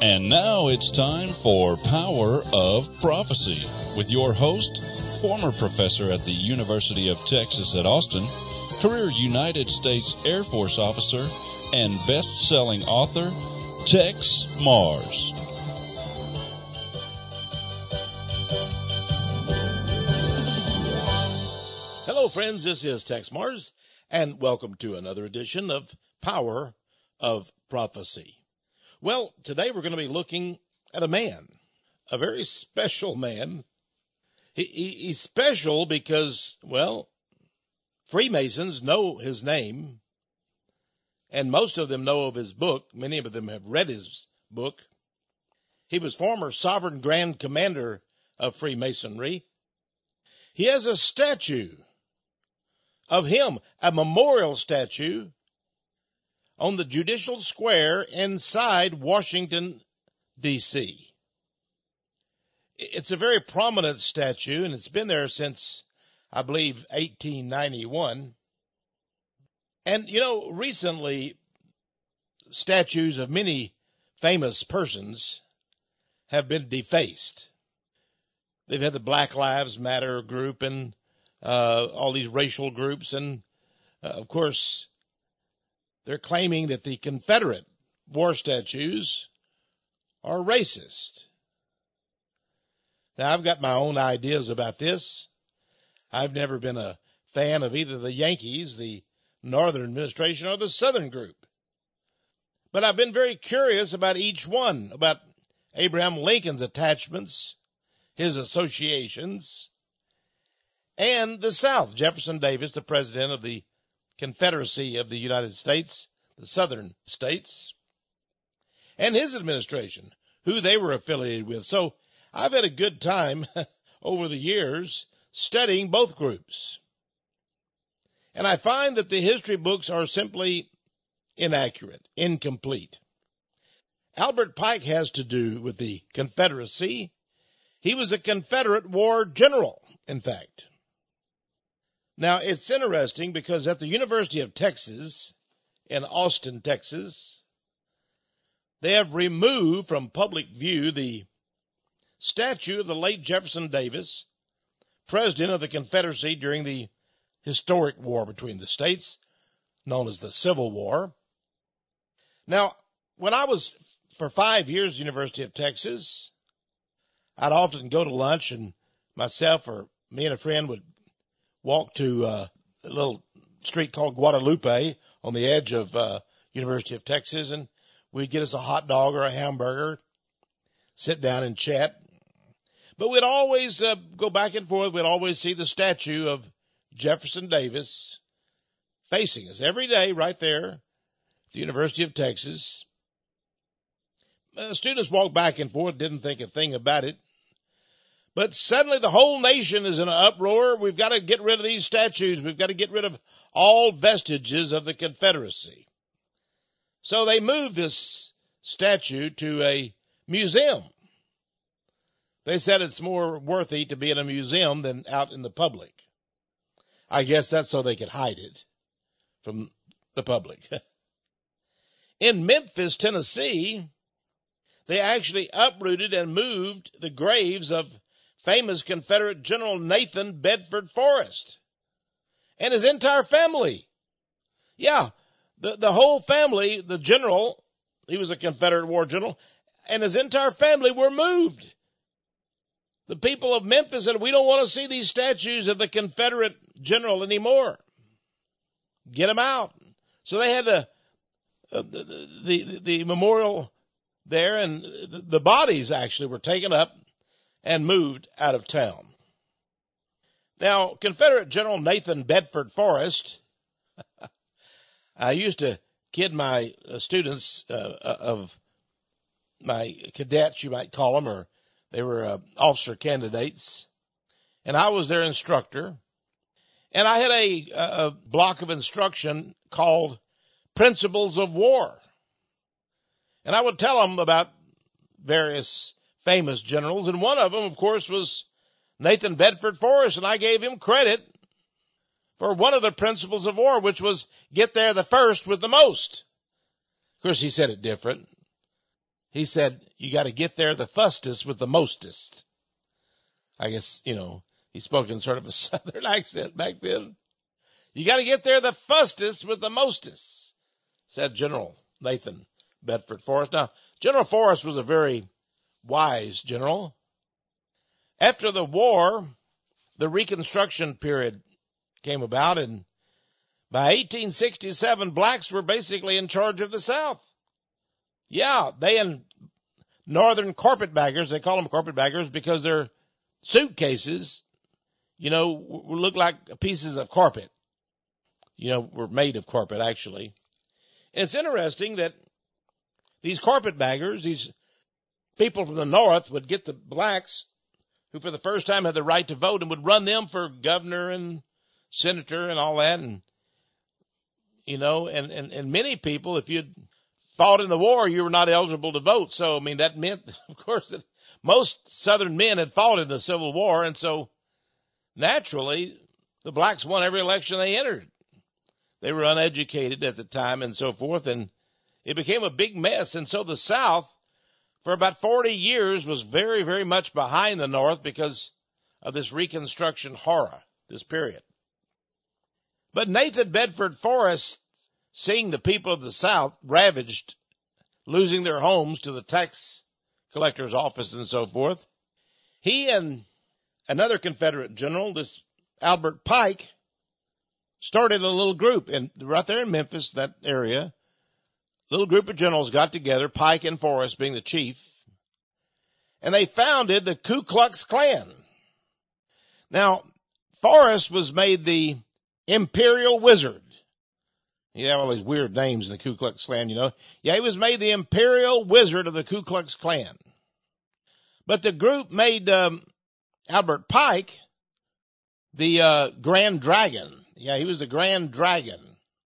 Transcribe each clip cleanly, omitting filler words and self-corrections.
And now it's time for Power of Prophecy with your host, former professor at the University of Texas at Austin, career United States Air Force officer, and best-selling author, Tex Mars. Hello, friends. This is Tex Mars, and welcome to another edition of Power of Prophecy. Well, today we're going to be looking at a man, a very special man. He's special because, well, Freemasons know his name, and most of them know of his book. Many of them have read his book. He was former Sovereign Grand Commander of Freemasonry. He has a statue of him, a memorial statue, on the Judicial Square inside Washington, D.C. It's a very prominent statue, and it's been there since, I believe, 1891. And, recently, statues of many famous persons have been defaced. They've had the Black Lives Matter group and all these racial groups, and, of course, they're claiming that the Confederate war statues are racist. Now, I've got my own ideas about this. I've never been a fan of either the Yankees, the Northern administration, or the Southern group. But I've been very curious about each one, about Abraham Lincoln's attachments, his associations, and the South. Jefferson Davis, the president of the Confederacy of the United States, the Southern states, and his administration, who they were affiliated with. So I've had a good time over the years studying both groups. And I find that the history books are simply inaccurate, incomplete. Albert Pike has to do with the Confederacy. He was a Confederate war general, in fact. Now, it's interesting because at the University of Texas, in Austin, Texas, they have removed from public view the statue of the late Jefferson Davis, president of the Confederacy during the historic war between the states, known as the Civil War. Now, when I was for 5 years at the University of Texas, I'd often go to lunch, and myself or me and a friend would walk to a little street called Guadalupe on the edge of University of Texas, and we'd get us a hot dog or a hamburger, sit down and chat. But we'd always go back and forth. We'd always see the statue of Jefferson Davis facing us every day right there at the University of Texas. Students walked back and forth, didn't think a thing about it. But suddenly the whole nation is in an uproar. We've got to get rid of these statues. We've got to get rid of all vestiges of the Confederacy. So they moved this statue to a museum. They said it's more worthy to be in a museum than out in the public. I guess that's so they could hide it from the public. In Memphis, Tennessee, they actually uprooted and moved the graves of famous Confederate General Nathan Bedford Forrest and his entire family. Yeah, the whole family, the general, he was a Confederate war general, and his entire family were moved. The people of Memphis said, we don't want to see these statues of the Confederate general anymore. Get them out. So they had the memorial there, and the bodies actually were taken up and moved out of town. Now, Confederate General Nathan Bedford Forrest, I used to kid my students of my cadets, you might call them, or they were officer candidates, and I was their instructor. And I had a block of instruction called Principles of War. And I would tell them about various famous generals, and one of them, of course, was Nathan Bedford Forrest, and I gave him credit for one of the principles of war, which was get there the first with the most. Of course, he said it different. he said, you got to get there the fustest with the mostest. I guess, he spoke in sort of a Southern accent back then. You got to get there the fustest with the mostest, said General Nathan Bedford Forrest. Now, General Forrest was a very wise general. After the war, the Reconstruction period came about, and by 1867, blacks were basically in charge of the South. Yeah, they and northern carpetbaggers, they call them carpetbaggers because their suitcases, look like pieces of carpet. Were made of carpet, actually. And it's interesting that these carpetbaggers, these people from the North, would get the blacks who for the first time had the right to vote and would run them for governor and senator and all that. And, and many people, if you'd fought in the war, you were not eligible to vote. So, that meant, of course, that most Southern men had fought in the Civil War. And so naturally, the blacks won every election they entered. They were uneducated at the time and so forth, and it became a big mess. And so the South, for about 40 years, was very, very much behind the North because of this Reconstruction horror, this period. But Nathan Bedford Forrest, seeing the people of the South ravaged, losing their homes to the tax collector's office and so forth, he and another Confederate general, this Albert Pike, started a little group right there in Memphis, that area. A little group of generals got together, Pike and Forrest being the chief, and they founded the Ku Klux Klan. Now, Forrest was made the Imperial Wizard. You have all these weird names in the Ku Klux Klan, Yeah, he was made the Imperial Wizard of the Ku Klux Klan. But the group made Albert Pike the Grand Dragon. Yeah, he was the Grand Dragon.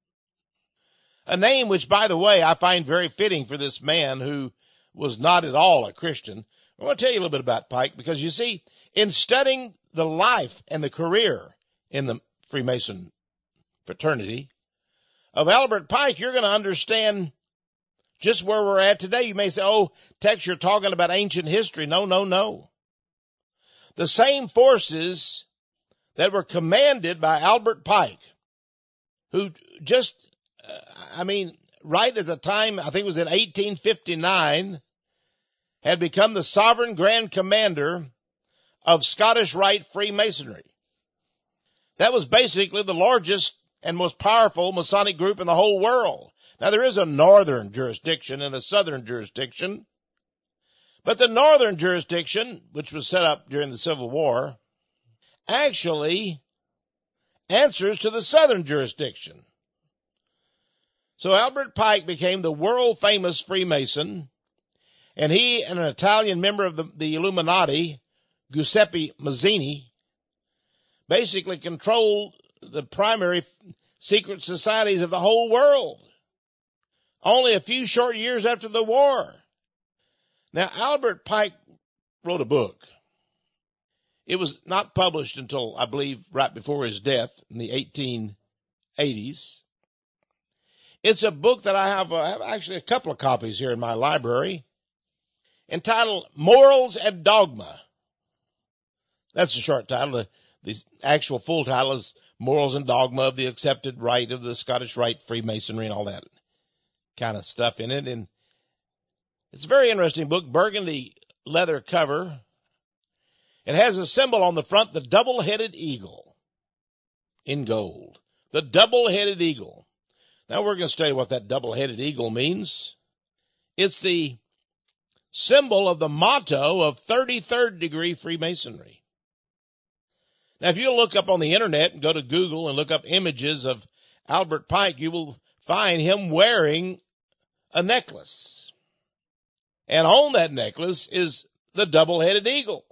A name which, by the way, I find very fitting for this man who was not at all a Christian. I want to tell you a little bit about Pike because, you see, in studying the life and the career in the Freemason fraternity of Albert Pike, you're going to understand just where we're at today. You may say, Tex, you're talking about ancient history. No. The same forces that were commanded by Albert Pike, who just, right at the time, I think it was in 1859, had become the sovereign grand commander of Scottish Rite Freemasonry. That was basically the largest and most powerful Masonic group in the whole world. Now, there is a northern jurisdiction and a southern jurisdiction, but the northern jurisdiction, which was set up during the Civil War, actually answers to the southern jurisdiction. So Albert Pike became the world-famous Freemason, and he and an Italian member of the Illuminati, Giuseppe Mazzini, basically controlled the primary secret societies of the whole world. Only a few short years after the war. Now, Albert Pike wrote a book. It was not published until, I believe, right before his death in the 1880s. It's a book that I have actually a couple of copies here in my library, entitled Morals and Dogma. That's the short title. The actual full title is Morals and Dogma of the Accepted Rite of the Scottish Rite Freemasonry and all that kind of stuff in it. And it's a very interesting book, burgundy leather cover. It has a symbol on the front, the double-headed eagle in gold. The double-headed eagle. Now we're going to study what that double-headed eagle means. It's the symbol of the motto of 33rd degree Freemasonry. Now, if you look up on the internet and go to Google and look up images of Albert Pike, you will find him wearing a necklace. And on that necklace is the double-headed eagle,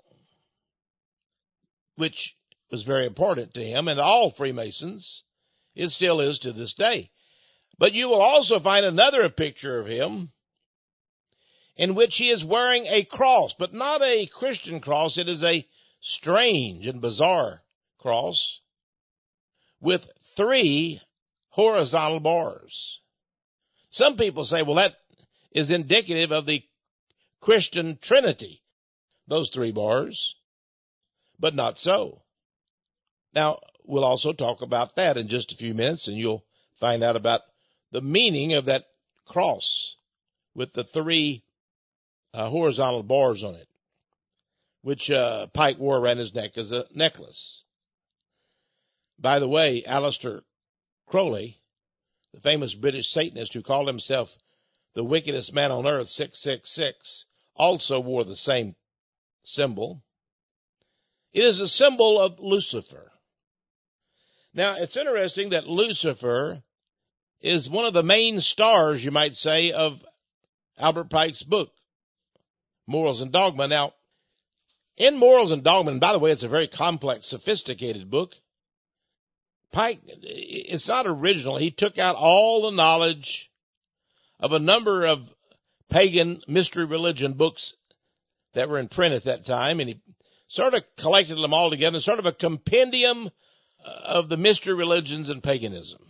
which was very important to him and all Freemasons. It still is to this day. But you will also find another picture of him in which he is wearing a cross, but not a Christian cross. It is a strange and bizarre cross with 3 horizontal bars. Some people say, well, that is indicative of the Christian Trinity, those 3 bars, but not so. Now, we'll also talk about that in just a few minutes, and you'll find out about the meaning of that cross with the 3 horizontal bars on it, which Pike wore around his neck as a necklace. By the way, Aleister Crowley, the famous British Satanist who called himself the wickedest man on earth, 666, also wore the same symbol. It is a symbol of Lucifer. Now, it's interesting that Lucifer is one of the main stars, you might say, of Albert Pike's book, Morals and Dogma. Now, in Morals and Dogma, and by the way, it's a very complex, sophisticated book, Pike, it's not original. He took out all the knowledge of a number of pagan mystery religion books that were in print at that time, and he sort of collected them all together, sort of a compendium of the mystery religions and paganism.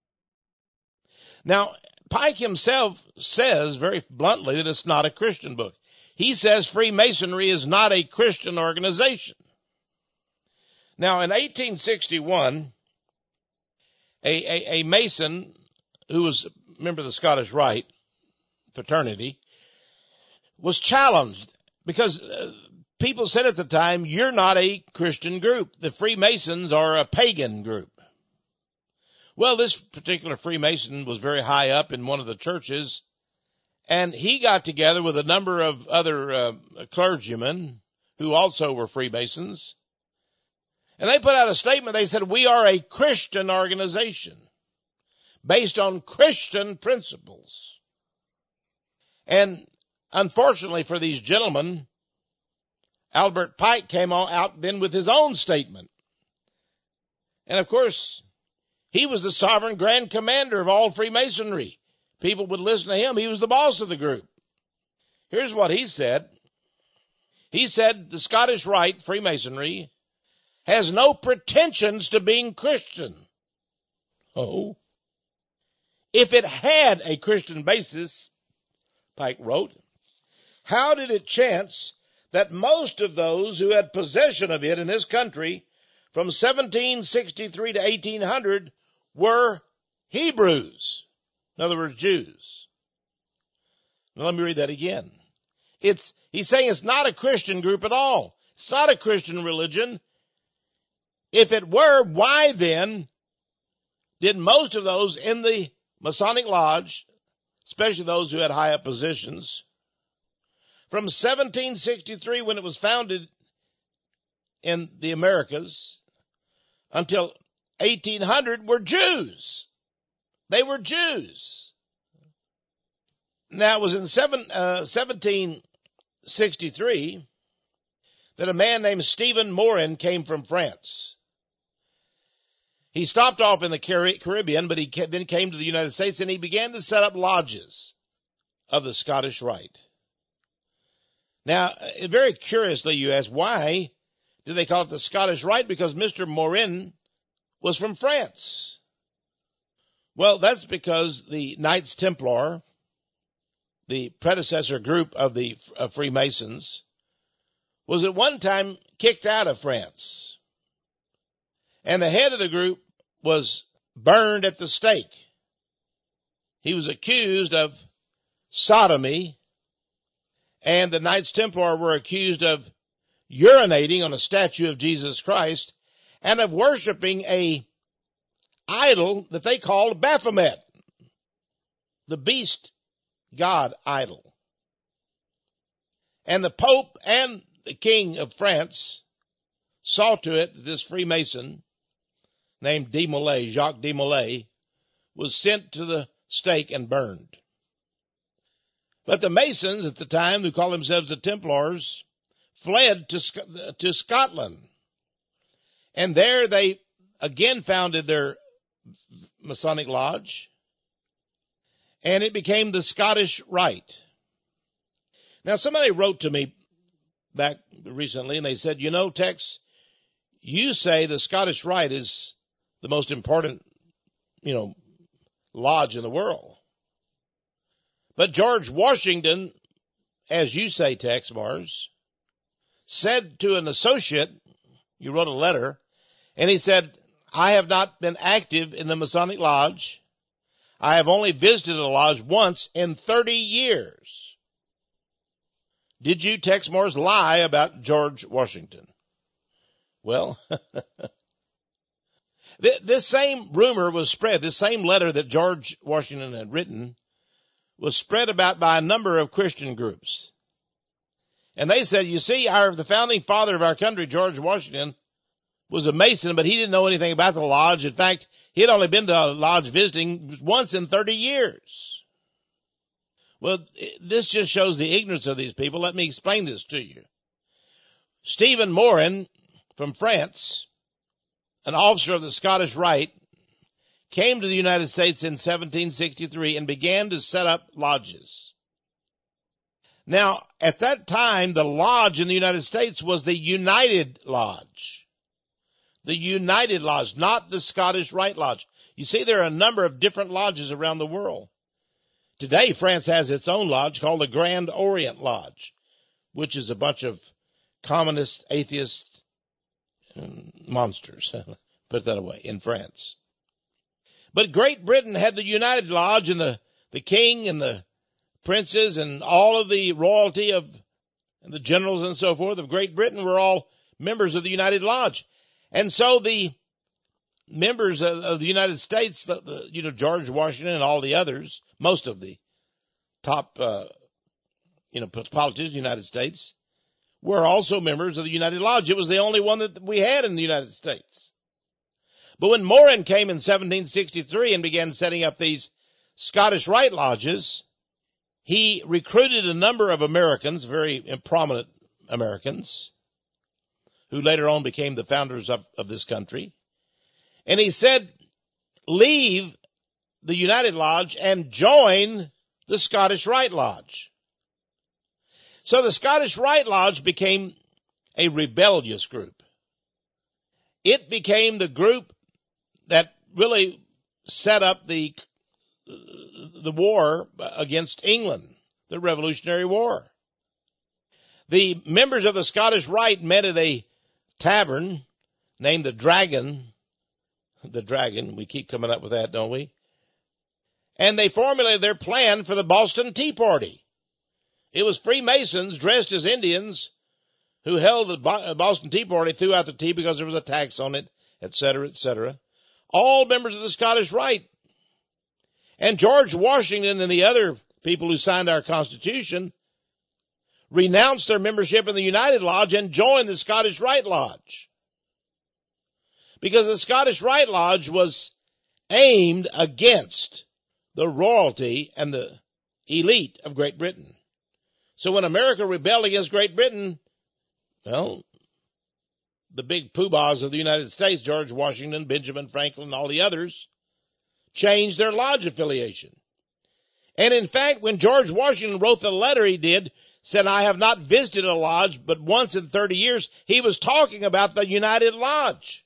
Now, Pike himself says very bluntly that it's not a Christian book. He says Freemasonry is not a Christian organization. Now, in 1861, a Mason who was a member of the Scottish Rite fraternity was challenged because people said at the time, you're not a Christian group. The Freemasons are a pagan group. Well, this particular Freemason was very high up in one of the churches, and he got together with a number of other clergymen who also were Freemasons, and they put out a statement. They said, we are a Christian organization based on Christian principles. And unfortunately for these gentlemen, Albert Pike came out then with his own statement. And of course, he was the sovereign grand commander of all Freemasonry. People would listen to him. He was the boss of the group. Here's what he said. He said the Scottish Rite, Freemasonry, has no pretensions to being Christian. Oh. If it had a Christian basis, Pike wrote, how did it chance that most of those who had possession of it in this country from 1763 to 1800 were Hebrews? In other words, Jews. Now let me read that again. He's saying it's not a Christian group at all. It's not a Christian religion. If it were, why then did most of those in the Masonic Lodge, especially those who had high up positions, from 1763 when it was founded in the Americas until 1800 were Jews? They were Jews. Now it was in 1763 that a man named Stephen Morin came from France. He stopped off in the Caribbean, but he then came to the United States, and he began to set up lodges of the Scottish Rite. Now, very curiously, you ask, why did they call it the Scottish Rite? Because Mr. Morin was from France. Well, that's because the Knights Templar, the predecessor group of the Freemasons, was at one time kicked out of France. And the head of the group was burned at the stake. He was accused of sodomy, and the Knights Templar were accused of urinating on a statue of Jesus Christ and of worshiping a idol that they called Baphomet, the beast god idol. And the Pope and the King of France saw to it that this Freemason named de Molay, Jacques de Molay, was sent to the stake and burned. But the Masons at the time, who called themselves the Templars, fled to Scotland. And there they again founded their Masonic Lodge, and it became the Scottish Rite. Now, somebody wrote to me back recently, and they said, you know, Tex, you say the Scottish Rite is the most important, lodge in the world. But George Washington as you say, Tex Mars, said to an associate, you wrote a letter, and he said, I have not been active in the Masonic Lodge. I have only visited a lodge once in 30 years. Did you, Tex Mars, lie about George Washington? Well, this same rumor was spread, this same letter that George Washington had written was spread about by a number of Christian groups. And they said, you see, the founding father of our country, George Washington, was a Mason, but he didn't know anything about the lodge. In fact, he had only been to a lodge visiting once in 30 years. Well, this just shows the ignorance of these people. Let me explain this to you. Stephen Morin from France, an officer of the Scottish Rite, came to the United States in 1763 and began to set up lodges. Now, at that time, the lodge in the United States was the United Lodge. The United Lodge, not the Scottish Rite Lodge. You see, there are a number of different lodges around the world. Today, France has its own lodge called the Grand Orient Lodge, which is a bunch of communist, atheist monsters, put it that way, in France. But Great Britain had the United Lodge, and the king and the princes and all of the royalty of and the generals and so forth of Great Britain were all members of the United Lodge. And so the members of the United States, George Washington and all the others, most of the top, politicians in the United States were also members of the United Lodge. It was the only one that we had in the United States. But when Morin came in 1763 and began setting up these Scottish Rite Lodges, he recruited a number of Americans, very prominent Americans, who later on became the founders of this country. And he said, leave the United Lodge and join the Scottish Rite Lodge. So the Scottish Rite Lodge became a rebellious group. It became the group that really set up the war against England, the Revolutionary War. The members of the Scottish Rite met at a tavern named the Dragon. The Dragon, we keep coming up with that, don't we? And they formulated their plan for the Boston Tea Party. It was Freemasons dressed as Indians who held the Boston Tea Party, threw out the tea because there was a tax on it, etc., etc. All members of the Scottish Rite. And George Washington and the other people who signed our Constitution renounced their membership in the United Lodge and joined the Scottish Rite Lodge. Because the Scottish Rite Lodge was aimed against the royalty and the elite of Great Britain. So when America rebelled against Great Britain, well, the big poobahs of the United States, George Washington, Benjamin Franklin, and all the others, changed their lodge affiliation. And in fact, when George Washington wrote the letter he did, said, I have not visited a lodge but once in 30 years, he was talking about the United Lodge.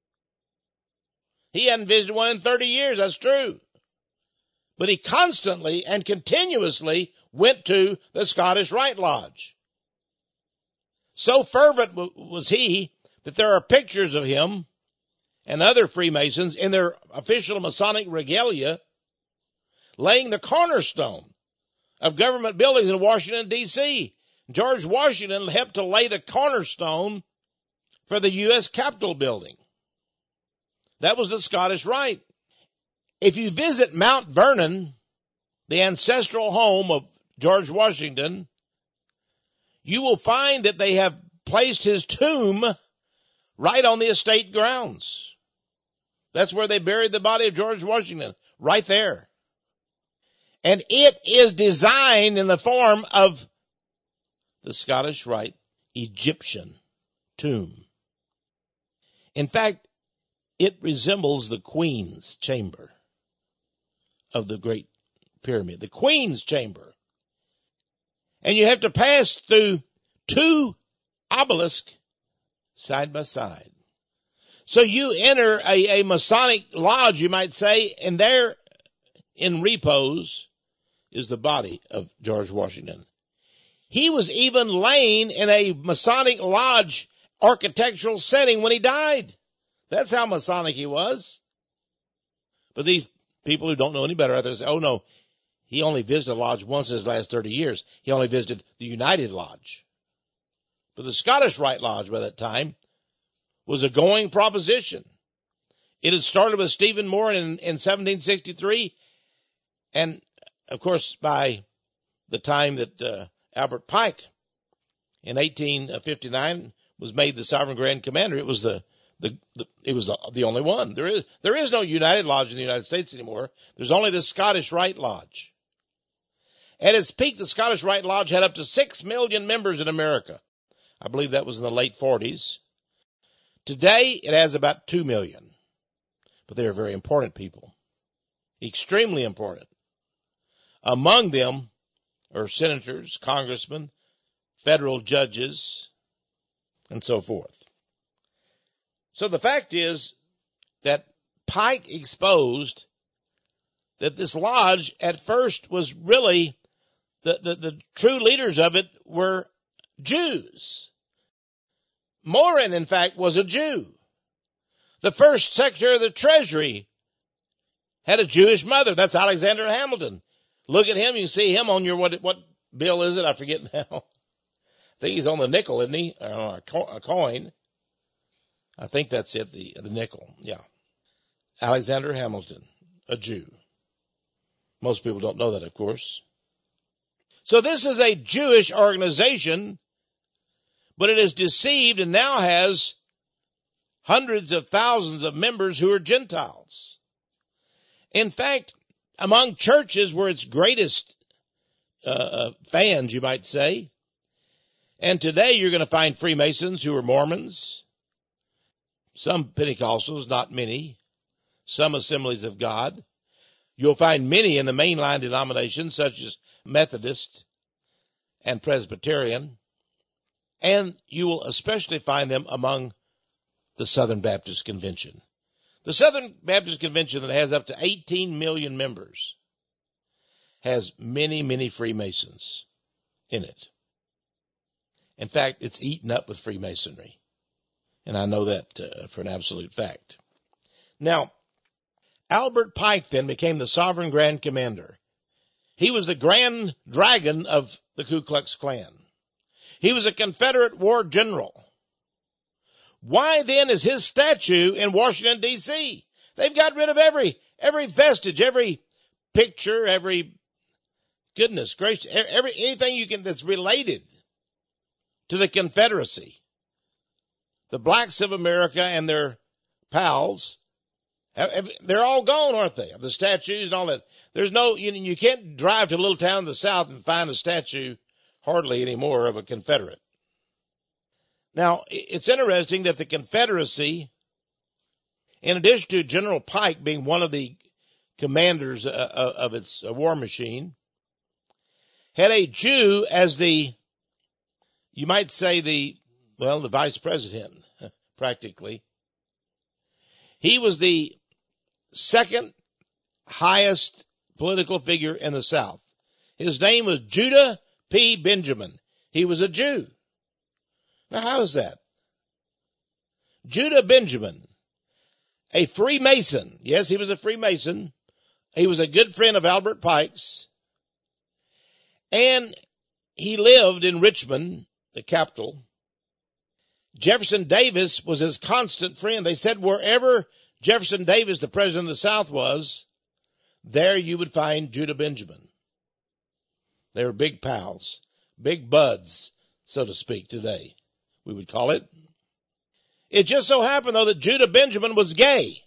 He hadn't visited one in 30 years, that's true. But he constantly and continuously went to the Scottish Rite Lodge. So fervent was he that there are pictures of him and other Freemasons in their official Masonic regalia laying the cornerstone of government buildings in Washington, D.C. George Washington helped to lay the cornerstone for the U.S. Capitol building. That was the Scottish Rite. If you visit Mount Vernon, the ancestral home of George Washington, you will find that they have placed his tomb right on the estate grounds. That's where they buried the body of George Washington, right there. And it is designed in the form of the Scottish Rite Egyptian tomb. In fact, it resembles the Queen's chamber of the Great Pyramid, the Queen's chamber. And you have to pass through two obelisks side by side. So you enter a Masonic lodge, you might say, and there in repose is the body of George Washington. He was even laying in a Masonic lodge architectural setting when he died. That's how Masonic he was. But these people who don't know any better out there say, oh no, he only visited a lodge once in his last 30 years. He only visited the United Lodge. But the Scottish Rite Lodge by that time was a going proposition. It had started with Stephen Moore in 1763. And of course, by the time that Albert Pike in 1859 was made the Sovereign Grand Commander, it was the only one. There is no United Lodge in the United States anymore. There's only the Scottish Rite Lodge. At its peak, the Scottish Rite Lodge had up to 6 million members in America. I believe that was in the late 40s. Today, it has about 2 million. But they are very important people. Extremely important. Among them are senators, congressmen, federal judges, and so forth. So the fact is that Pike exposed that this lodge at first was really, the true leaders of it were Jews. Morin, in fact, was a Jew. The first Secretary of the Treasury had a Jewish mother. That's Alexander Hamilton. Look at him. You see him on your, what bill is it? I forget now. I think he's on the nickel, isn't he? A coin. I think that's it, the nickel. Yeah. Alexander Hamilton, a Jew. Most people don't know that, of course. So this is a Jewish organization, but it is deceived and now has hundreds of thousands of members who are Gentiles. In fact, among churches were its greatest fans, you might say. And today you're going to find Freemasons who are Mormons, some Pentecostals, not many, some Assemblies of God. You'll find many in the mainline denominations such as Methodist and Presbyterian. And you will especially find them among the Southern Baptist Convention. The Southern Baptist Convention, that has up to 18 million members, has many, many Freemasons in it. In fact, it's eaten up with Freemasonry. And I know that for an absolute fact. Now, Albert Pike then became the Sovereign Grand Commander. He was the Grand Dragon of the Ku Klux Klan. He was a Confederate war general. Why then is his statue in Washington, D.C.? They've got rid of every vestige, every picture, every, goodness gracious, anything you can that's related to the Confederacy. The blacks of America and their pals, they're all gone, aren't they? The statues and all that. There's no, you can't drive to a little town in the South and find a statue hardly anymore of a Confederate. Now, it's interesting that the Confederacy, in addition to General Pike being one of the commanders of its war machine, had a Jew as the, you might say the vice president, practically. He was the second highest political figure in the South. His name was Judah P. Benjamin. He was a Jew. Now, how is that? Judah Benjamin, a Freemason. Yes, he was a Freemason. He was a good friend of Albert Pike's. And he lived in Richmond, the capital. Jefferson Davis was his constant friend. They said wherever Jefferson Davis, the president of the South, was, there you would find Judah Benjamin. They were big pals, big buds, so to speak, today, we would call it. It just so happened, though, that Judah Benjamin was gay.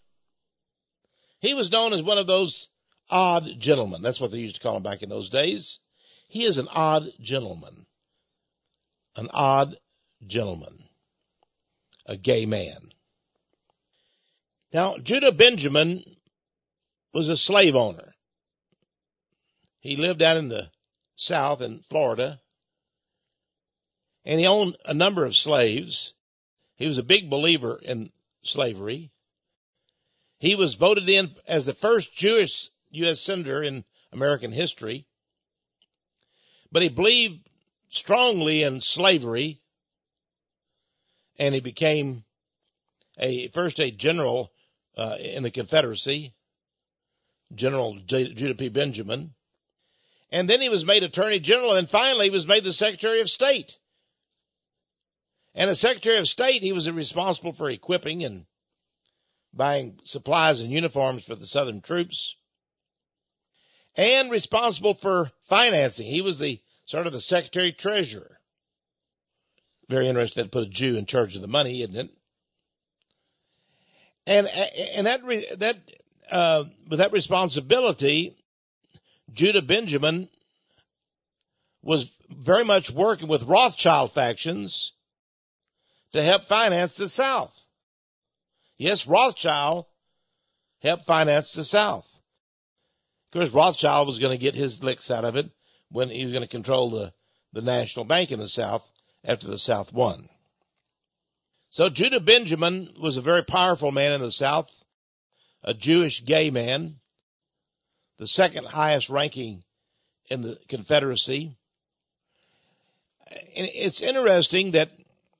He was known as one of those odd gentlemen. That's what they used to call him back in those days. He is an odd gentleman. An odd gentleman. A gay man. Now, Judah Benjamin was a slave owner. He lived down in the South in Florida, and he owned a number of slaves. He was a big believer in slavery. He was voted in as the first Jewish U.S. senator in American history, but he believed strongly in slavery, and he became first a general in the Confederacy, General Judah P. Benjamin. And then he was made Attorney General, and finally he was made the Secretary of State. And as Secretary of State, he was responsible for equipping and buying supplies and uniforms for the Southern troops, and responsible for financing. He was the sort of the Secretary Treasurer. Very interesting to put a Jew in charge of the money, isn't it? And with that responsibility, Judah Benjamin was very much working with Rothschild factions to help finance the South. Yes, Rothschild helped finance the South. Of course, Rothschild was going to get his licks out of it when he was going to control the National Bank in the South after the South won. So Judah Benjamin was a very powerful man in the South, a Jewish gay man, the second highest ranking in the Confederacy. And it's interesting that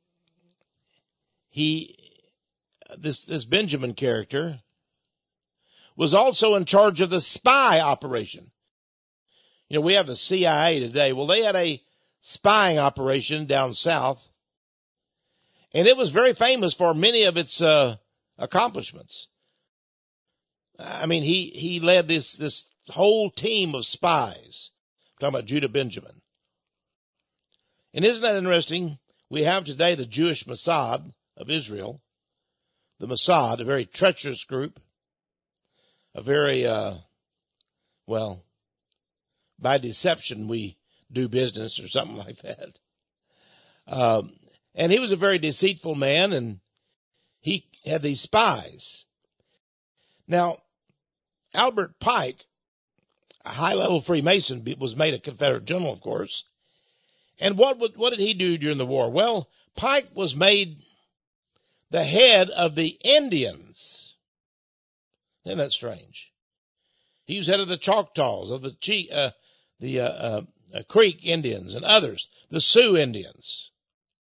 this Benjamin character was also in charge of the spy operation. You know, we have the CIA today. Well, they had a spying operation down south, and it was very famous for many of its accomplishments. I mean, he led this whole team of spies. I'm talking about Judah Benjamin. And isn't that interesting? We have today the Jewish Mossad of Israel, the Mossad, a very treacherous group, a very, by deception we do business or something like that. And he was a very deceitful man, and he had these spies. Now, Albert Pike, a high-level Freemason, was made a Confederate general, of course. And what did he do during the war? Well, Pike was made the head of the Indians. Isn't that strange? He was head of the Choctaws, of the Creek Indians and others, the Sioux Indians.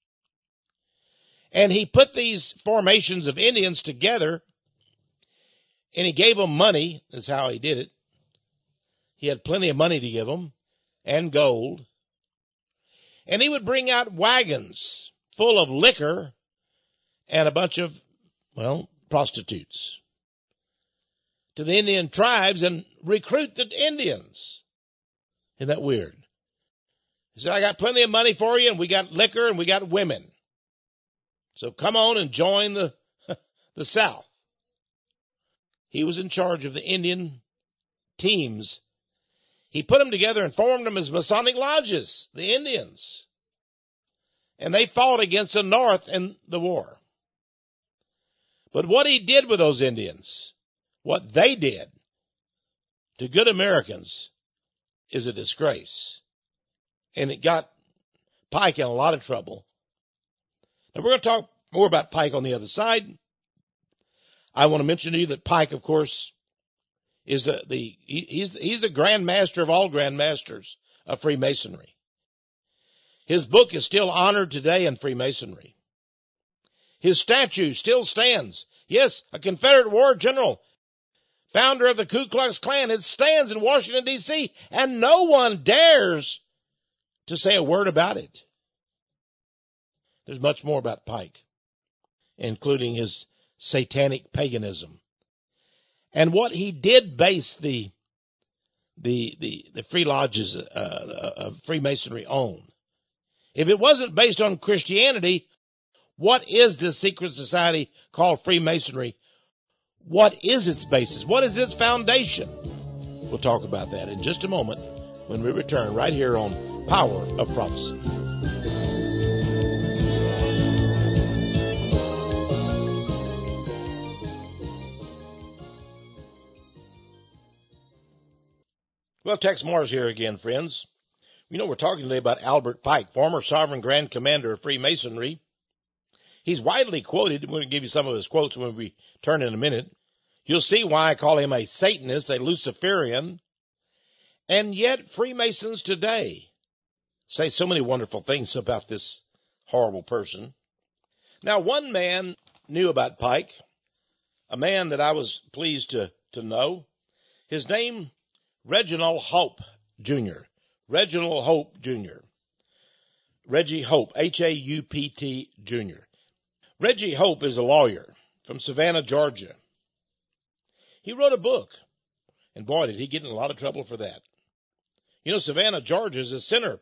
And he put these formations of Indians together, and he gave them money, is how he did it. He had plenty of money to give them, and gold. And he would bring out wagons full of liquor and a bunch of, prostitutes to the Indian tribes and recruit the Indians. Isn't that weird? He said, I got plenty of money for you, and we got liquor, and we got women. So come on and join the South. He was in charge of the Indian teams. He put them together and formed them as Masonic lodges, the Indians. And they fought against the North in the war. But what he did with those Indians, what they did to good Americans, is a disgrace. And it got Pike in a lot of trouble. Now we're going to talk more about Pike on the other side. I want to mention to you that Pike, of course, is he's the Grand Master of all Grand Masters of Freemasonry. His book is still honored today in Freemasonry. His statue still stands. Yes, a Confederate war general, founder of the Ku Klux Klan. It stands in Washington, D.C., and no one dares to say a word about it. There's much more about Pike, including his satanic paganism. And what he did base the free lodges of Freemasonry on. If it wasn't based on Christianity, what is this secret society called Freemasonry? What is its basis? What is its foundation? We'll talk about that in just a moment when we return right here on Power of Prophecy. Well, Tex Mars here again, friends. You know, we're talking today about Albert Pike, former Sovereign Grand Commander of Freemasonry. He's widely quoted. I'm going to give you some of his quotes when we turn in a minute. You'll see why I call him a Satanist, a Luciferian. And yet Freemasons today say so many wonderful things about this horrible person. Now, one man knew about Pike, a man that I was pleased to know. His name, Reginald Hope Jr. Reginald Hope Jr. Reggie Hope, H-A-U-P-T Jr. Reggie Hope is a lawyer from Savannah, Georgia. He wrote a book, and boy, did he get in a lot of trouble for that. You know, Savannah, Georgia is a center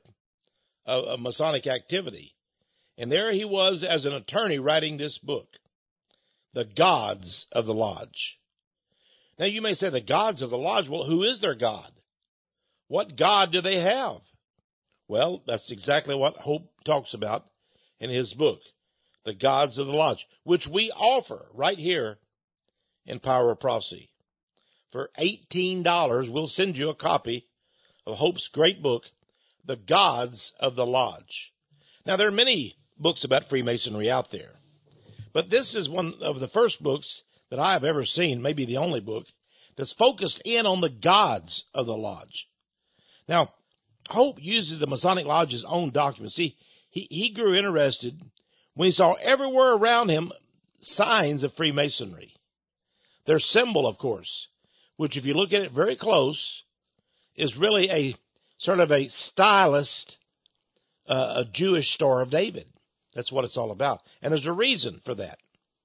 of Masonic activity. And there he was as an attorney writing this book, The Gods of the Lodge. Now you may say, the gods of the lodge, well, who is their God? What God do they have? Well, that's exactly what Hope talks about in his book, The Gods of the Lodge, which we offer right here in Power of Prophecy. For $18, we'll send you a copy of Hope's great book, The Gods of the Lodge. Now, there are many books about Freemasonry out there, but this is one of the first books that I have ever seen, maybe the only book, that's focused in on the gods of the lodge. Now, Hope uses the Masonic Lodge's own documents. See, he grew interested when he saw everywhere around him signs of Freemasonry. Their symbol, of course, which if you look at it very close, is really a sort of a stylist, a Jewish Star of David. That's what it's all about. And there's a reason for that.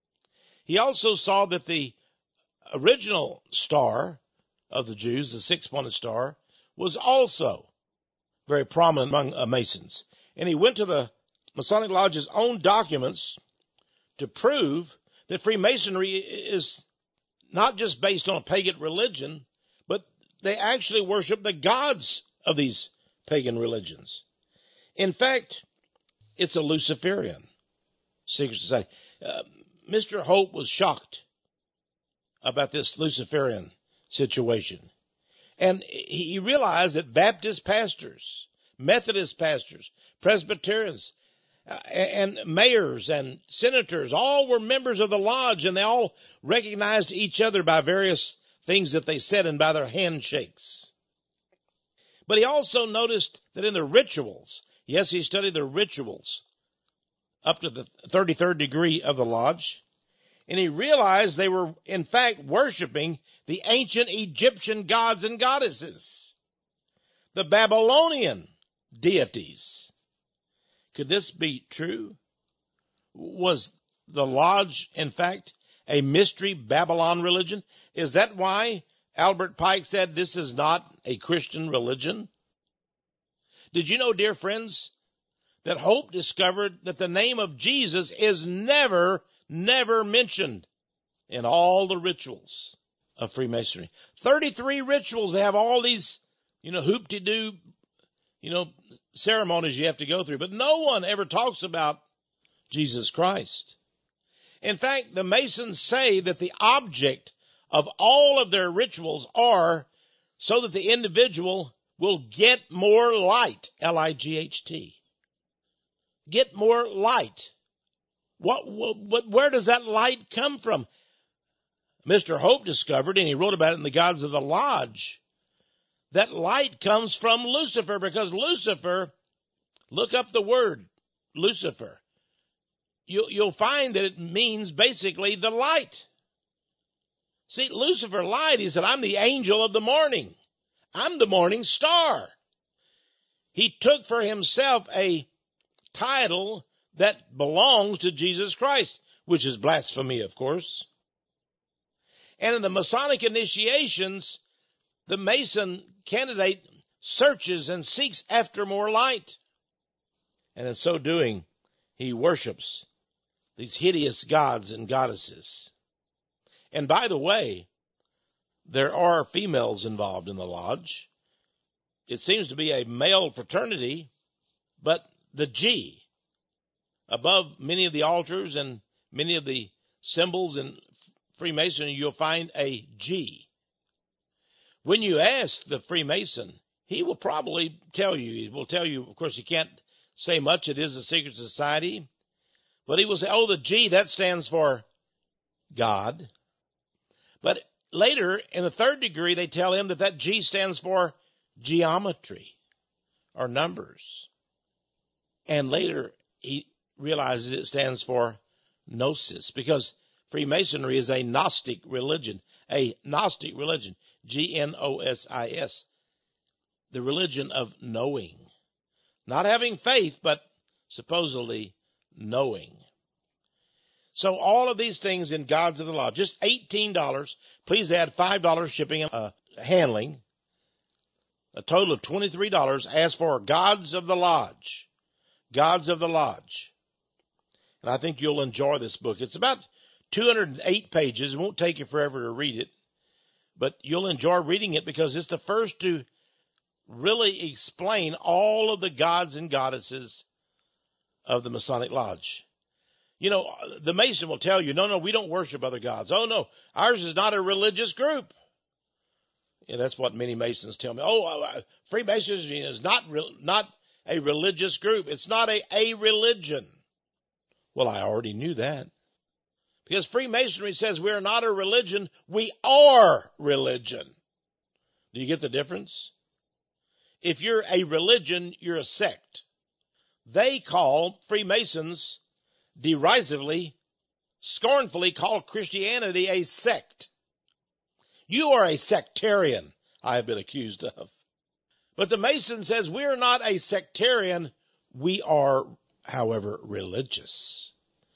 He also saw that the original star of the Jews, the six-pointed star, was also very prominent among Masons. And he went to the Masonic Lodge's own documents to prove that Freemasonry is not just based on a pagan religion, but they actually worship the gods of these pagan religions. In fact, it's a Luciferian secret society. Mr. Hope was shocked about this Luciferian situation. And he realized that Baptist pastors, Methodist pastors, Presbyterians, and mayors and senators all were members of the lodge, and they all recognized each other by various things that they said and by their handshakes. But he also noticed that in the rituals, yes, he studied the rituals up to the 33rd degree of the lodge, and he realized they were, in fact, worshiping the ancient Egyptian gods and goddesses, the Babylonian deities. Could this be true? Was the lodge, in fact, a mystery Babylon religion? Is that why Albert Pike said this is not a Christian religion? Did you know, dear friends, that Hope discovered that the name of Jesus is never mentioned in all the rituals of Freemasonry? 33 rituals. They have all these, hoop-de-doo, ceremonies you have to go through, but no one ever talks about Jesus Christ. In fact, the Masons say that the object of all of their rituals are so that the individual will get more light, L-I-G-H-T. Get more light. Where does that light come from? Mr. Hope discovered, and he wrote about it in The Gods of the Lodge, that light comes from Lucifer, because Lucifer, look up the word Lucifer. You'll find that it means basically the light. See, Lucifer lied. He said, I'm the angel of the morning. I'm the morning star. He took for himself a title that belongs to Jesus Christ, which is blasphemy, of course. And in the Masonic initiations, the Mason candidate searches and seeks after more light. And in so doing, he worships these hideous gods and goddesses. And by the way, there are females involved in the lodge. It seems to be a male fraternity, but the G above many of the altars and many of the symbols in Freemasonry, you'll find a G. When you ask the Freemason, he will probably tell you. He will tell you, of course, he can't say much. It is a secret society. But he will say, the G, that stands for God. But later, in the third degree, they tell him that G stands for geometry or numbers. And later he realizes it stands for gnosis, because Freemasonry is a Gnostic religion, Gnosis, the religion of knowing. Not having faith, but supposedly knowing. So all of these things in Gods of the Law, just $18. Please add $5 shipping and handling. A total of $23 as for Gods of the Lodge. Gods of the Lodge. And I think you'll enjoy this book. It's about 208 pages. It won't take you forever to read it, but you'll enjoy reading it because it's the first to really explain all of the gods and goddesses of the Masonic Lodge. You know, the Mason will tell you, no, we don't worship other gods. Oh, no, ours is not a religious group. Yeah, that's what many Masons tell me. Freemasonry is not a religious group. It's not a religion. Well, I already knew that. Because Freemasonry says we're not a religion, we are religion. Do you get the difference? If you're a religion, you're a sect. They call Freemasons derisively, scornfully call Christianity a sect. You are a sectarian, I have been accused of. But the Mason says we're not a sectarian, we are, however, religious.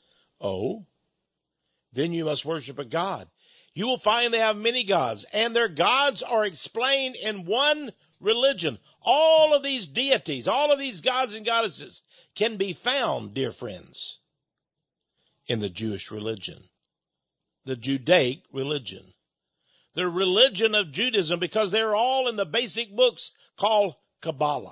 Oh, then you must worship a God. You will find they have many gods, and their gods are explained in one religion. All of these deities, all of these gods and goddesses can be found, dear friends, in the Jewish religion, the Judaic religion, the religion of Judaism, because they're all in the basic books called Kabbalah,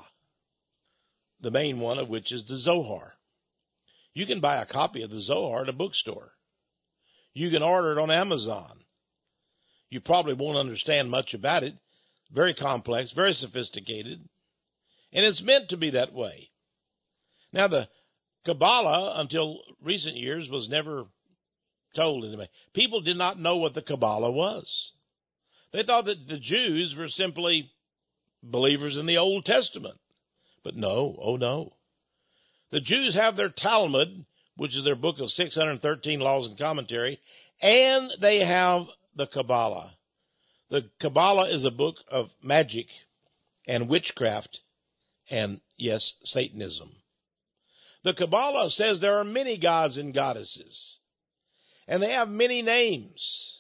the main one of which is the Zohar. You can buy a copy of the Zohar at a bookstore. You can order it on Amazon. You probably won't understand much about it. Very complex, very sophisticated. And it's meant to be that way. Now, the Kabbalah, until recent years, was never told anybody. People did not know what the Kabbalah was. They thought that the Jews were simply believers in the Old Testament. But no, oh no. The Jews have their Talmud, which is their book of 613 laws and commentary, and they have the Kabbalah. The Kabbalah is a book of magic and witchcraft and, yes, Satanism. The Kabbalah says there are many gods and goddesses, and they have many names.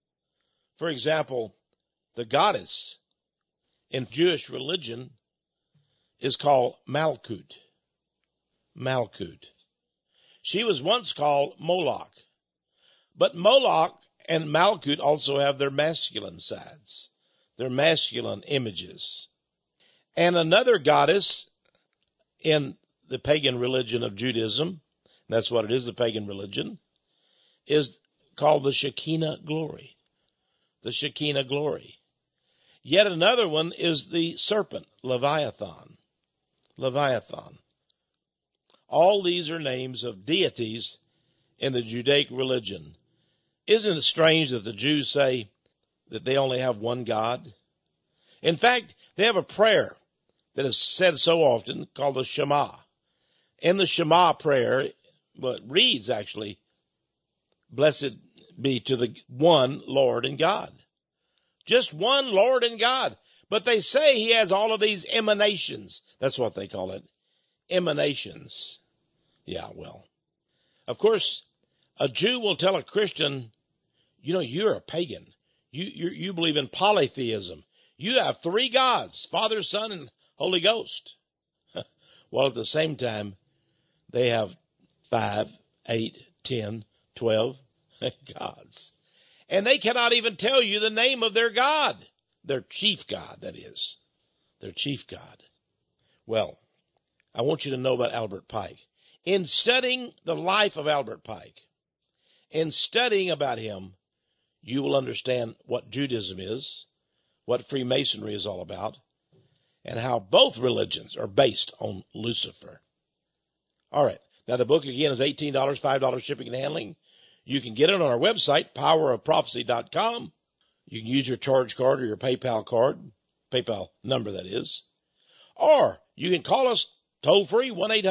For example, the goddess in Jewish religion is called Malkut. Malkut. She was once called Moloch. But Moloch and Malkut also have their masculine sides, their masculine images. And another goddess in the pagan religion of Judaism, that's what it is, the pagan religion, is called the Shekinah glory. The Shekinah glory. Yet another one is the serpent, Leviathan. Leviathan. All these are names of deities in the Judaic religion. Isn't it strange that the Jews say that they only have one God? In fact, they have a prayer that is said so often called the Shema. In the Shema prayer, well, it reads actually, blessed be to the one Lord and God. Just one Lord and God. But they say he has all of these emanations. That's what they call it. Emanations. Yeah, well, of course, a Jew will tell a Christian, you know, you're a pagan. You believe in polytheism. You have three gods, Father, Son, and Holy Ghost. Well, at the same time, they have 5, 8, 10, 12 gods. And they cannot even tell you the name of their God. Their chief God, that is. Their chief God. Well, I want you to know about Albert Pike. In studying the life of Albert Pike, in studying about him, you will understand what Judaism is, what Freemasonry is all about, and how both religions are based on Lucifer. All right. Now, the book, again, is $18, $5 shipping and handling. You can get it on our website, powerofprophecy.com. You can use your charge card or your PayPal card, PayPal number, that is. Or you can call us Toll free,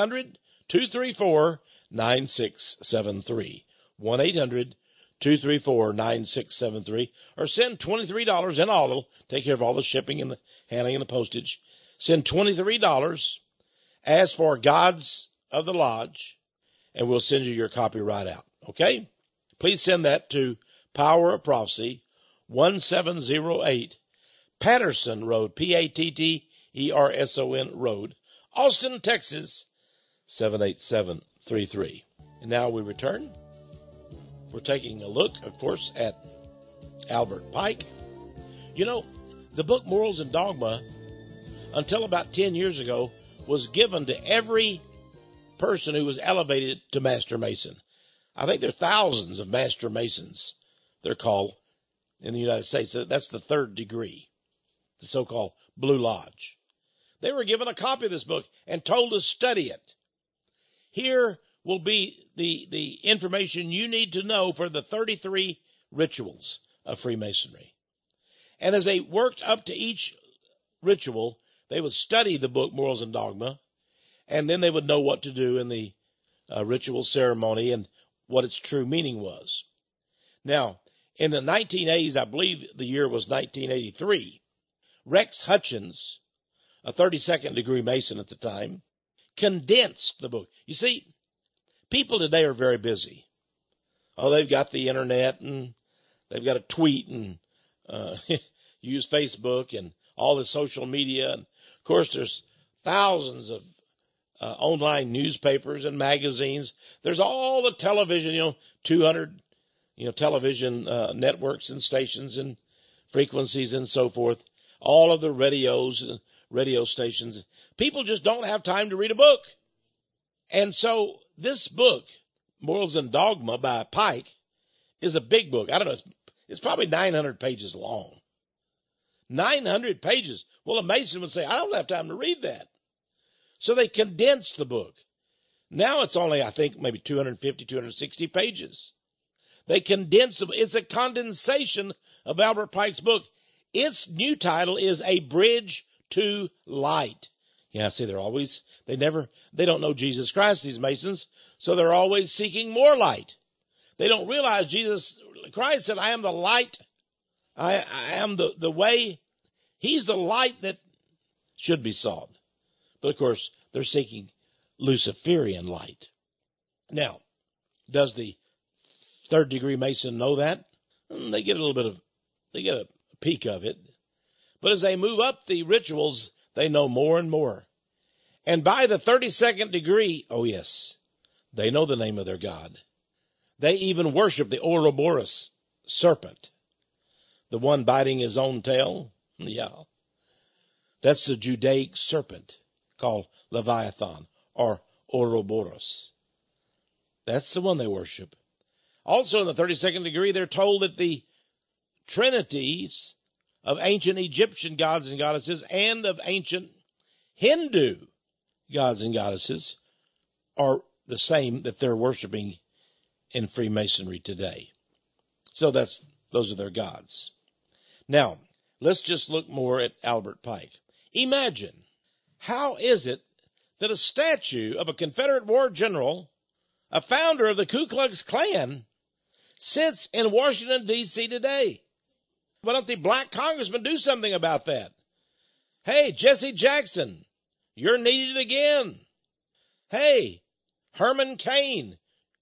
1-800-234-9673. 1-800-234-9673. Or send $23 in all. It'll take care of all the shipping and the handling and the postage. Send $23. Ask for Gods of the Lodge, and we'll send you your copy right out. Okay? Please send that to Power of Prophecy, 1708 Patterson Road, Patterson Road, Austin, Texas, 78733. And now we return. We're taking a look, of course, at Albert Pike. You know, the book Morals and Dogma, until about 10 years ago, was given to every person who was elevated to Master Mason. I think there are thousands of Master Masons, they're called, in the United States. That's the third degree, the so-called Blue Lodge. They were given a copy of this book and told to study it. Here will be the information you need to know for the 33 rituals of Freemasonry. And as they worked up to each ritual, they would study the book Morals and Dogma, and then they would know what to do in the ritual ceremony and what its true meaning was. Now, in the 1980s, I believe the year was 1983, Rex Hutchins, a 32nd degree Mason at the time, condensed the book. You see, people today are very busy. Oh, they've got the internet and they've got a tweet and use Facebook and all the social media. And of course, there's thousands of online newspapers and magazines. There's all the television, 200, television networks and stations and frequencies and so forth. All of the radios and radio stations. People just don't have time to read a book. And so this book, Morals and Dogma by Pike, is a big book. I don't know. It's probably 900 pages long. 900 pages. Well, a Mason would say, I don't have time to read that. So they condensed the book. Now it's only, I think, maybe 250, 260 pages. They condensed it. It's a condensation of Albert Pike's book. Its new title is A Bridge to Light. Yeah, see, they don't know Jesus Christ, these Masons, so they're always seeking more light. They don't realize Jesus Christ said, I am the light. I am the way. He's the light that should be sought. But of course, they're seeking Luciferian light. Now, does the third degree Mason know that? They get a peek of it. But as they move up the rituals, they know more and more. And by the 32nd degree, oh yes, they know the name of their God. They even worship the Ouroboros serpent, the one biting his own tail. Yeah. That's the Judaic serpent called Leviathan or Ouroboros. That's the one they worship. Also in the 32nd degree, they're told that the trinities of ancient Egyptian gods and goddesses and of ancient Hindu gods and goddesses are the same that they're worshiping in Freemasonry today. So those are their gods. Now, let's just look more at Albert Pike. Imagine, how is it that a statue of a Confederate war general, a founder of the Ku Klux Klan, sits in Washington, D.C. today? Why don't the black congressmen do something about that? Hey, Jesse Jackson, you're needed again. Hey, Herman Cain,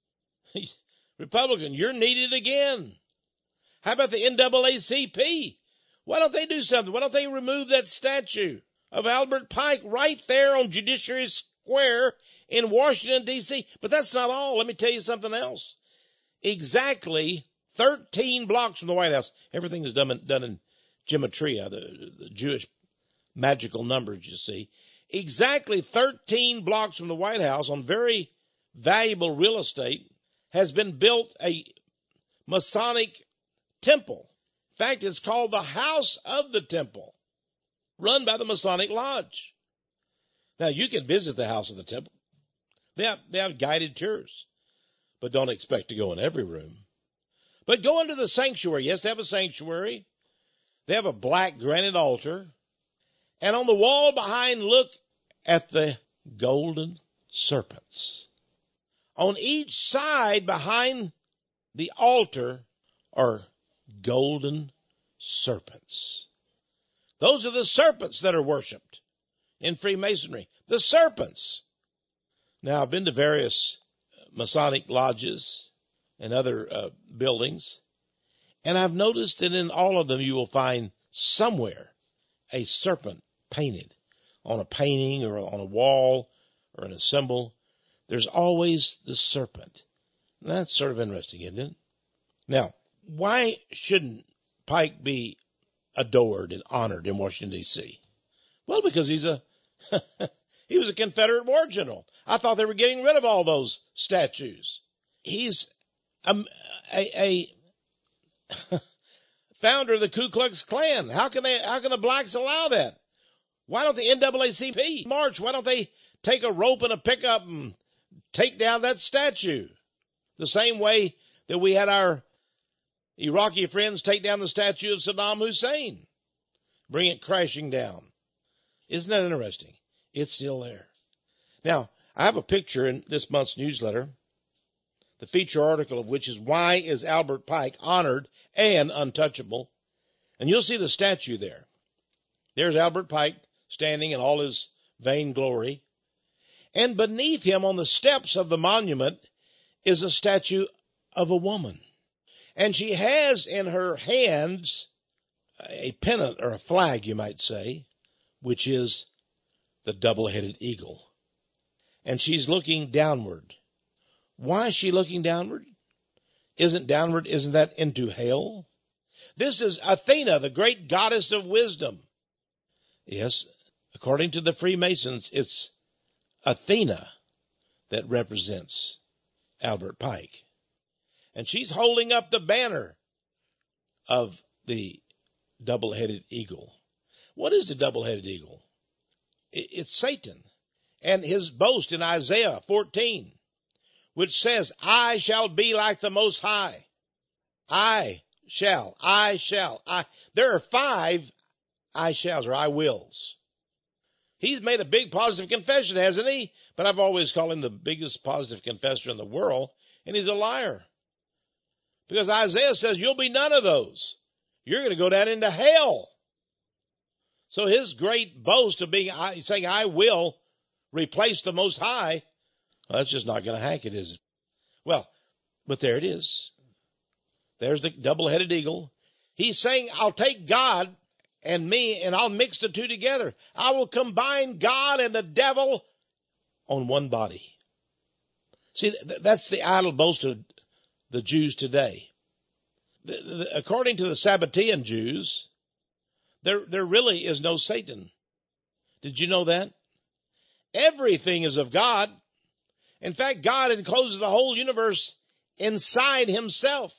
Republican, you're needed again. How about the NAACP? Why don't they do something? Why don't they remove that statue of Albert Pike right there on Judiciary Square in Washington, D.C.? But that's not all. Let me tell you something else. Exactly 13 blocks from the White House. Everything is done in gematria, the Jewish magical numbers, you see. Exactly 13 blocks from the White House on very valuable real estate has been built a Masonic temple. In fact, it's called the House of the Temple, run by the Masonic Lodge. Now, you can visit the House of the Temple. They have guided tours, but don't expect to go in every room. But go into the sanctuary. Yes, they have a sanctuary. They have a black granite altar. And on the wall behind, look at the golden serpents. On each side behind the altar are golden serpents. Those are the serpents that are worshipped in Freemasonry. The serpents. Now, I've been to various Masonic lodges and other buildings, and I've noticed that in all of them you will find somewhere a serpent painted on a painting or on a wall or in a symbol. There's always the serpent. And that's sort of interesting, isn't it? Now, why shouldn't Pike be adored and honored in Washington, D.C.? Well, because he was a Confederate war general. I thought they were getting rid of all those statues. He's a founder of the Ku Klux Klan. How can the blacks allow that? Why don't the NAACP march? Why don't they take a rope and a pickup and take down that statue? The same way that we had our Iraqi friends take down the statue of Saddam Hussein. Bring it crashing down. Isn't that interesting? It's still there. Now, I have a picture in this month's newsletter, the feature article of which is Why is Albert Pike Honored and Untouchable? And you'll see the statue there. There's Albert Pike standing in all his vainglory. And beneath him on the steps of the monument is a statue of a woman. And she has in her hands a pennant or a flag, you might say, which is the double-headed eagle. And she's looking downward. Why is she looking downward? Isn't that into hell? This is Athena, the great goddess of wisdom. Yes, according to the Freemasons, it's Athena that represents Albert Pike. And she's holding up the banner of the double-headed eagle. What is the double-headed eagle? It's Satan and his boast in Isaiah 14, which says, I shall be like the Most High. I shall. There are 5 I shalls or I wills. He's made a big positive confession, hasn't he? But I've always called him the biggest positive confessor in the world, and he's a liar. Because Isaiah says you'll be none of those. You're going to go down into hell. So his great boast of saying I will replace the Most High, well, that's just not going to hack it, is it? Well, but there it is. There's the double-headed eagle. He's saying I'll take God and me and I'll mix the two together. I will combine God and the devil on one body. See, that's the idle boast of the Jews today. According to the Sabbatean Jews, there really is no Satan. Did you know that? Everything is of God. In fact, God encloses the whole universe inside himself.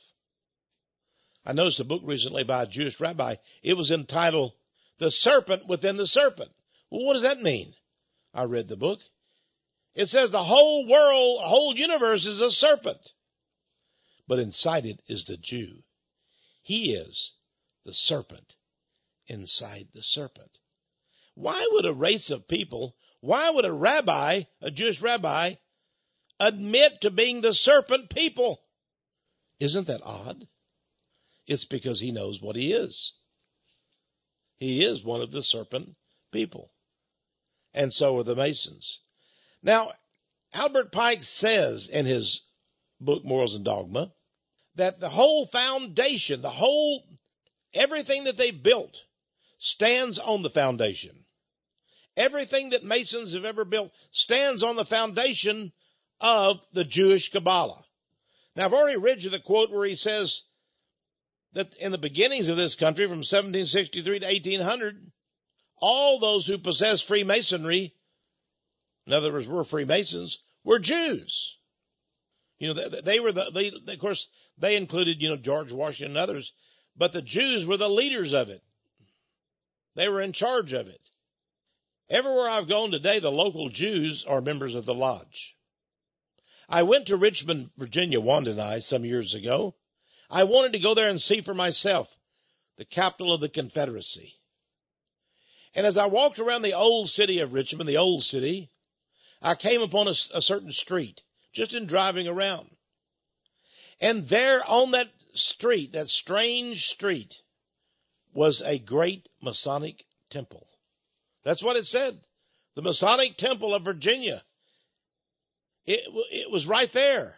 I noticed a book recently by a Jewish rabbi. It was entitled The Serpent Within the Serpent. Well, what does that mean? I read the book. It says the whole universe is a serpent. But inside it is the Jew. He is the serpent inside the serpent. Why would a race of people, why would a Jewish rabbi, admit to being the serpent people? Isn't that odd? It's because he knows what he is. He is one of the serpent people. And so are the Masons. Now, Albert Pike says in his book, Morals and Dogma, that the whole foundation, everything that they built stands on the foundation. Everything that Masons have ever built stands on the foundation of the Jewish Kabbalah. Now, I've already read you the quote where he says that in the beginnings of this country, from 1763 to 1800, all those who possessed Freemasonry, in other words, were Freemasons, were Jews. You know, they were of course, they included, George Washington and others, but the Jews were the leaders of it. They were in charge of it. Everywhere I've gone today, the local Jews are members of the lodge. I went to Richmond, Virginia, Wanda and I, some years ago. I wanted to go there and see for myself the capital of the Confederacy. And as I walked around the old city of Richmond, the old city, I came upon a certain street, just in driving around. And there on that street, that strange street, was a great Masonic temple. That's what it said. The Masonic Temple of Virginia. It was right there.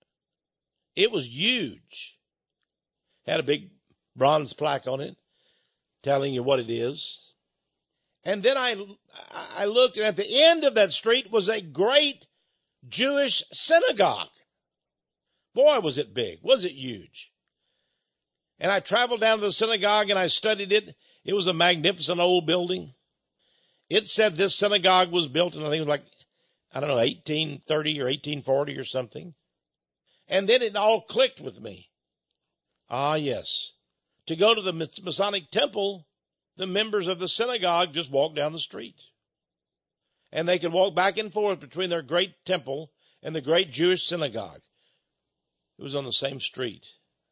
It was huge. Had a big bronze plaque on it telling you what it is. And then I looked, and at the end of that street was a great Jewish synagogue. Boy, was it big. Was it huge. And I traveled down to the synagogue and I studied it. It was a magnificent old building. It said this synagogue was built in, I think it was like, 1830 or 1840 or something. And then it all clicked with me. Ah, yes. To go to the Masonic Temple, the members of the synagogue just walked down the street. And they could walk back and forth between their great temple and the great Jewish synagogue. It was on the same street.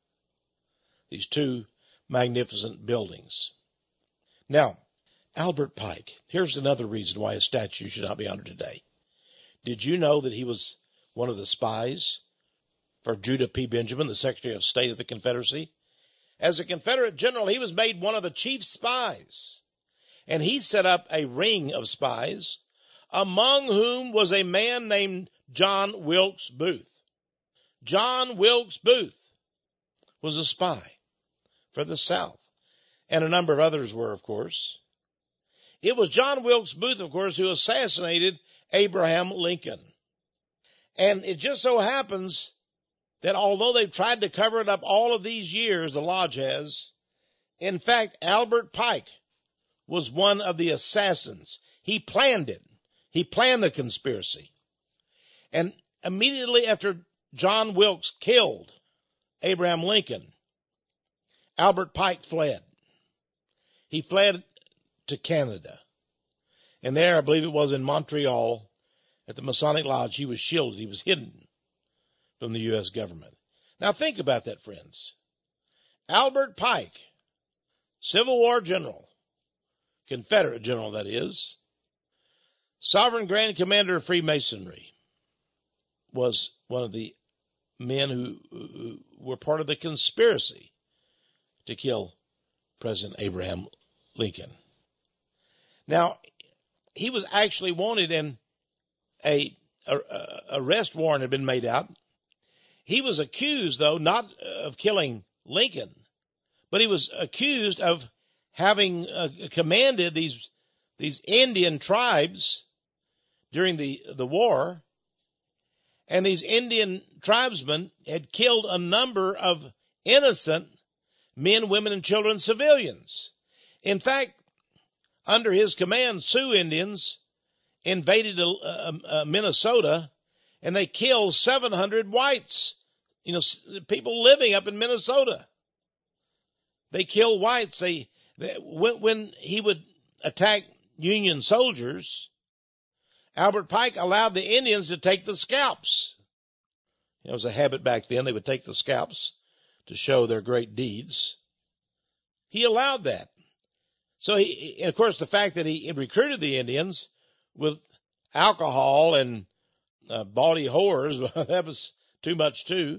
These two magnificent buildings. Now, Albert Pike. Here's another reason why his statue should not be honored today. Did you know that he was one of the spies for Judah P. Benjamin, the Secretary of State of the Confederacy? As a Confederate general, he was made one of the chief spies. And he set up a ring of spies, among whom was a man named John Wilkes Booth. John Wilkes Booth was a spy for the South. And a number of others were, of course. It was John Wilkes Booth, of course, who assassinated Abraham Lincoln. And it just so happens that although they've tried to cover it up all of these years, the Lodge has, in fact, Albert Pike was one of the assassins. He planned it. He planned the conspiracy. And immediately after John Wilkes killed Abraham Lincoln, Albert Pike fled. He fled to Canada. And there, I believe it was in Montreal, at the Masonic Lodge, he was shielded. He was hidden from the U.S. government. Now think about that, friends. Albert Pike, Civil War general, Confederate general, that is, Sovereign Grand Commander of Freemasonry, was one of the men who were part of the conspiracy to kill President Abraham Lincoln. Now, he was actually wanted, and a arrest warrant had been made out. He was accused, though, not of killing Lincoln, but he was accused of having commanded these Indian tribes during the war, and these Indian tribesmen had killed a number of innocent men, women, and children, civilians. In fact, under his command, Sioux Indians invaded Minnesota, and they killed 700 whites. People living up in Minnesota. They killed whites. When he would attack Union soldiers, Albert Pike allowed the Indians to take the scalps. It was a habit back then. They would take the scalps to show their great deeds. He allowed that. So and of course, the fact that he recruited the Indians with alcohol and bawdy whores, that was too much too.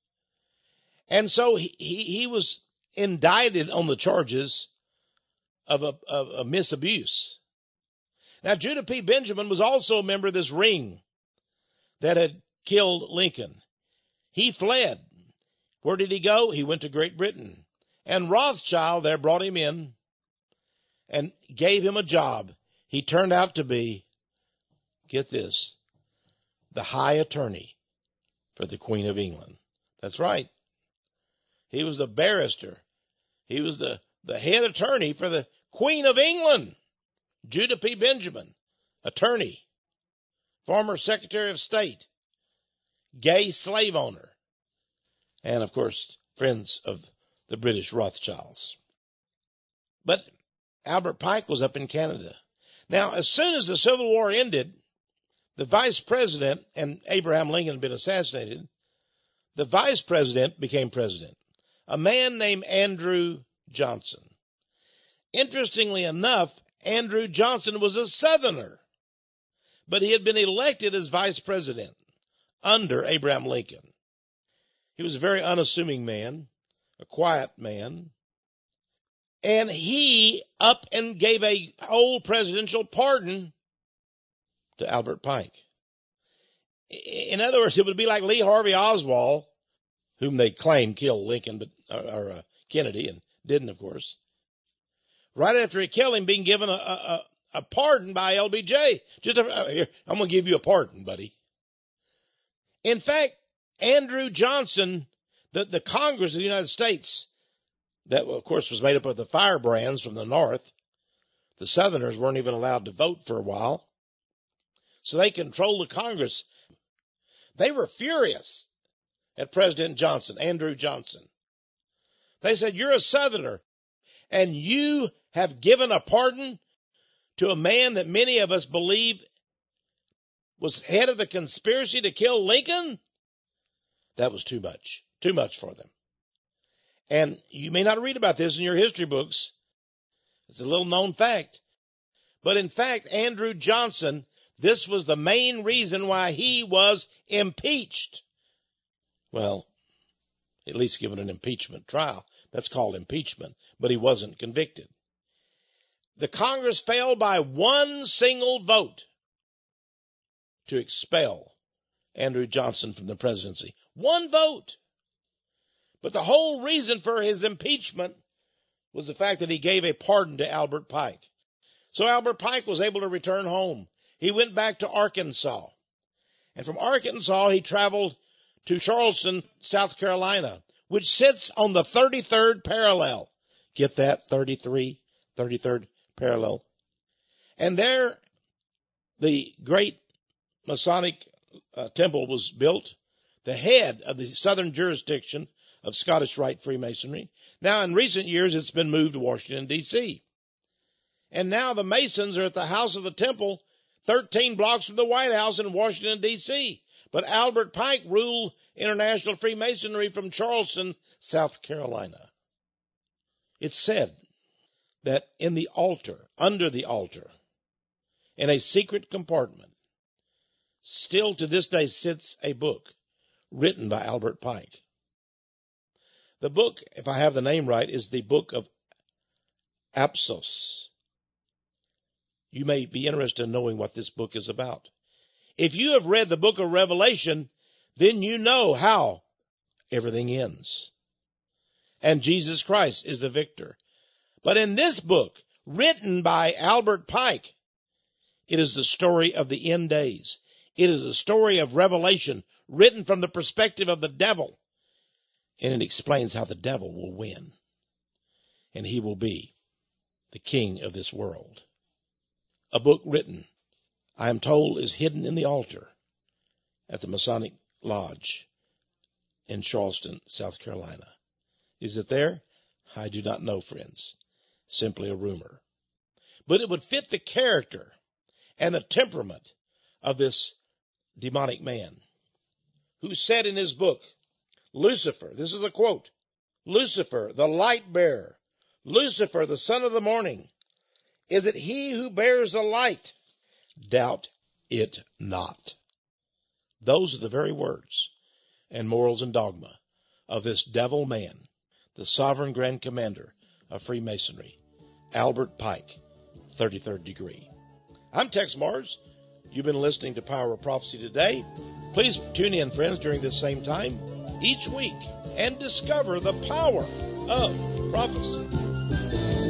And so he was indicted on the charges of a misabuse. Now, Judah P. Benjamin was also a member of this ring that had killed Lincoln. He fled. Where did he go? He went to Great Britain. And Rothschild there brought him in and gave him a job. He turned out to be, get this, the high attorney for the Queen of England. That's right. He was a barrister. He was the head attorney for the Queen of England. Judah P. Benjamin, attorney, former Secretary of State, gay slave owner, and of course, friends of the British Rothschilds. But Albert Pike was up in Canada. Now, as soon as the Civil War ended, the vice president, and Abraham Lincoln had been assassinated, the vice president became president, a man named Andrew Johnson. Interestingly enough, Andrew Johnson was a Southerner, but he had been elected as vice president under Abraham Lincoln. He was a very unassuming man, a quiet man, and he up and gave a whole presidential pardon to Albert Pike. In other words, it would be like Lee Harvey Oswald, whom they claim killed Lincoln, or Kennedy, and didn't, of course. Right after he killed him, being given a pardon by LBJ. Here, I'm going to give you a pardon, buddy. In fact, Andrew Johnson, the Congress of the United States, that, of course, was made up of the firebrands from the North. The Southerners weren't even allowed to vote for a while. So they controlled the Congress. They were furious at President Johnson, Andrew Johnson. They said, you're a Southerner, and you have given a pardon to a man that many of us believe was head of the conspiracy to kill Lincoln? That was too much for them. And you may not read about this in your history books. It's a little known fact. But in fact, Andrew Johnson, this was the main reason why he was impeached. Well, at least given an impeachment trial. That's called impeachment, but he wasn't convicted. The Congress failed by one single vote to expel Andrew Johnson from the presidency. One vote. But the whole reason for his impeachment was the fact that he gave a pardon to Albert Pike. So Albert Pike was able to return home. He went back to Arkansas. And from Arkansas, he traveled to Charleston, South Carolina, which sits on the 33rd parallel. Get that? 33rd parallel. And there, the great Masonic temple was built, the head of the southern jurisdiction of Scottish Rite Freemasonry. Now, in recent years, it's been moved to Washington, D.C. And now the Masons are at the house of the temple, 13 blocks from the White House in Washington, D.C. But Albert Pike ruled international Freemasonry from Charleston, South Carolina. It's said that in the altar, under the altar, in a secret compartment, still to this day sits a book written by Albert Pike. The book, if I have the name right, is the Book of Apsos. You may be interested in knowing what this book is about. If you have read the book of Revelation, then you know how everything ends. And Jesus Christ is the victor. But in this book, written by Albert Pike, it is the story of the end days. It is a story of Revelation written from the perspective of the devil. And it explains how the devil will win. And he will be the king of this world. A book written, I am told, is hidden in the altar at the Masonic Lodge in Charleston, South Carolina. Is it there? I do not know, friends. Simply a rumor. But it would fit the character and the temperament of this demonic man who said in his book, Lucifer, this is a quote, Lucifer, the light bearer, Lucifer, the son of the morning, is it he who bears the light? Doubt it not. Those are the very words and morals and dogma of this devil man, the sovereign grand commander of Freemasonry, Albert Pike, 33rd degree. I'm Tex Mars. You've been listening to Power of Prophecy today. Please tune in, friends, during this same time each week and discover the power of prophecy.